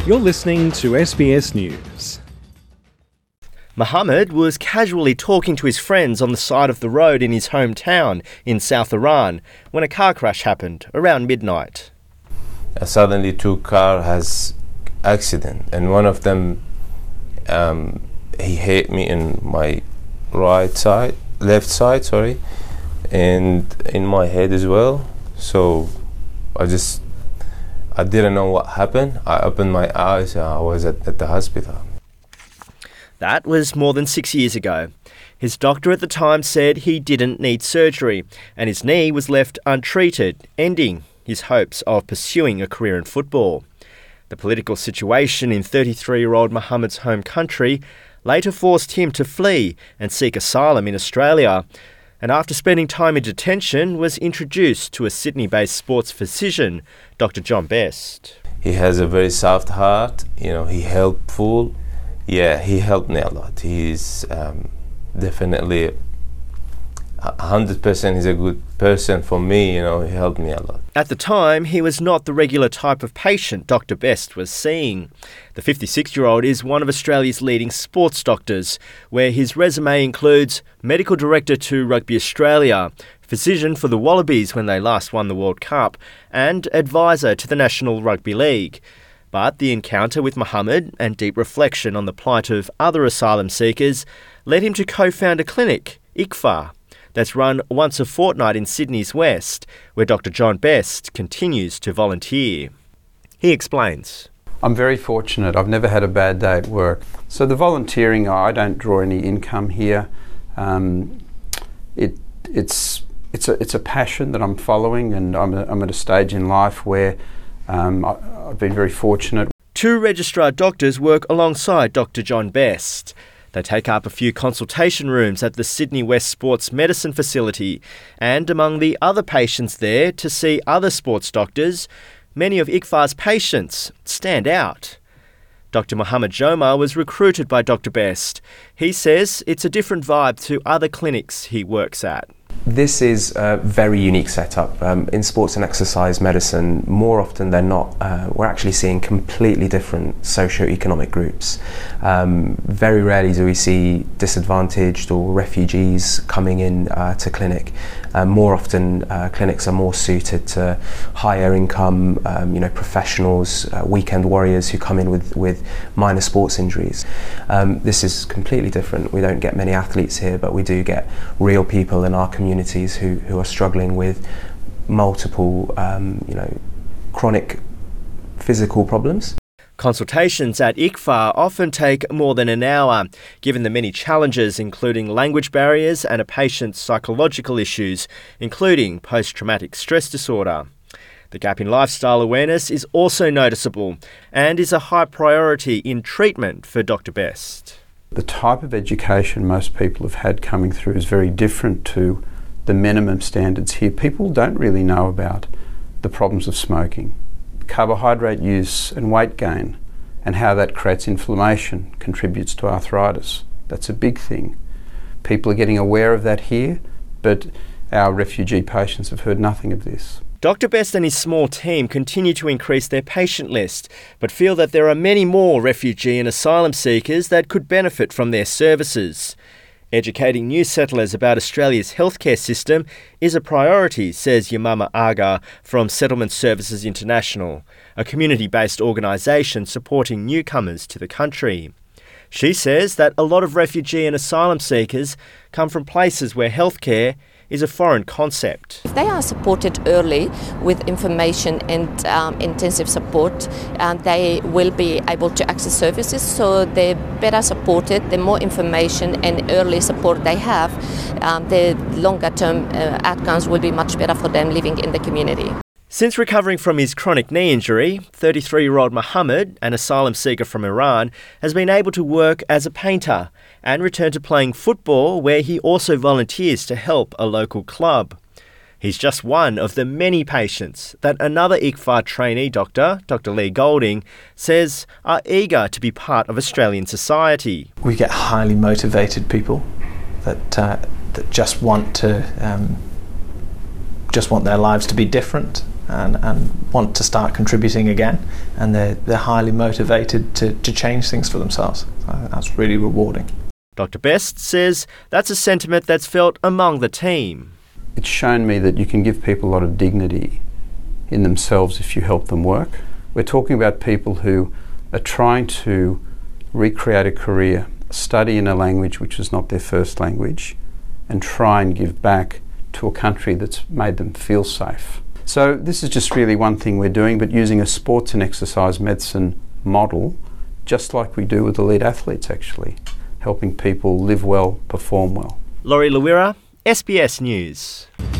You're listening to SBS News. Mohammed was casually talking to his friends on the side of the road in his hometown in South Iran when a car crash happened around midnight. Suddenly two cars has accident, and one of them he hit me in my left side, and in my head as well. So I didn't know what happened. I opened my eyes and I was at the hospital. That was more than 6 years ago. His doctor at the time said he didn't need surgery and his knee was left untreated, ending his hopes of pursuing a career in football. The political situation in 33-year-old Mohammed's home country later forced him to flee and seek asylum in Australia, and after spending time in detention was introduced to a Sydney-based sports physician, Dr. John Best. He has a very soft heart, he's helpful. Yeah, he helped me a lot. He's definitely 100%. He's a good person for me, he helped me a lot. At the time, he was not the regular type of patient Dr. Best was seeing. The 56-year-old is one of Australia's leading sports doctors, where his resume includes medical director to Rugby Australia, physician for the Wallabies when they last won the World Cup, and advisor to the National Rugby League. But the encounter with Mohammed and deep reflection on the plight of other asylum seekers led him to co-found a clinic, ICFA, that's run once a fortnight in Sydney's West, where Dr. John Best continues to volunteer. He explains. I'm very fortunate. I've never had a bad day at work. So the volunteering, I don't draw any income here. It's a passion that I'm following, and I'm at a stage in life where I've been very fortunate. Two registrar doctors work alongside Dr. John Best. They take up a few consultation rooms at the Sydney West Sports Medicine facility, and among the other patients there to see other sports doctors, many of ICFA's patients stand out. Dr. Mohammed Jomar was recruited by Dr. Best. He says it's a different vibe to other clinics he works at. This is a very unique setup. In sports and exercise medicine, more often than not, we're actually seeing completely different socio-economic groups. Very rarely do we see disadvantaged or refugees coming in to clinic. More often, clinics are more suited to higher income, professionals, weekend warriors who come in with minor sports injuries. This is completely different. We don't get many athletes here, but we do get real people in our communities who are struggling with multiple, chronic physical problems. Consultations at ICFA often take more than an hour, given the many challenges including language barriers and a patient's psychological issues, including post-traumatic stress disorder. The gap in lifestyle awareness is also noticeable and is a high priority in treatment for Dr. Best. The type of education most people have had coming through is very different to the minimum standards here. People don't really know about the problems of smoking, carbohydrate use and weight gain, and how that creates inflammation, contributes to arthritis. That's a big thing. People are getting aware of that here, but our refugee patients have heard nothing of this. Dr. Best and his small team continue to increase their patient list, but feel that there are many more refugee and asylum seekers that could benefit from their services. Educating new settlers about Australia's healthcare system is a priority, says Yamama Aga from Settlement Services International, a community-based organisation supporting newcomers to the country. She says that a lot of refugee and asylum seekers come from places where healthcare is a foreign concept. If they are supported early with information and intensive support, they will be able to access services, so they're better supported. The more information and early support they have, the longer term outcomes will be much better for them living in the community. Since recovering from his chronic knee injury, 33-year-old Mohammed, an asylum seeker from Iran, has been able to work as a painter and return to playing football, where he also volunteers to help a local club. He's just one of the many patients that another ICFA trainee doctor, Dr. Lee Golding, says are eager to be part of Australian society. We get highly motivated people that just want their lives to be different, and want to start contributing again, and they're highly motivated to change things for themselves. So that's really rewarding. Dr. Best says that's a sentiment that's felt among the team. It's shown me that you can give people a lot of dignity in themselves if you help them work. We're talking about people who are trying to recreate a career, study in a language which is not their first language, and try and give back to a country that's made them feel safe. So this is just really one thing we're doing, but using a sports and exercise medicine model, just like we do with elite athletes actually, helping people live well, perform well. Laurie Lawira, SBS News.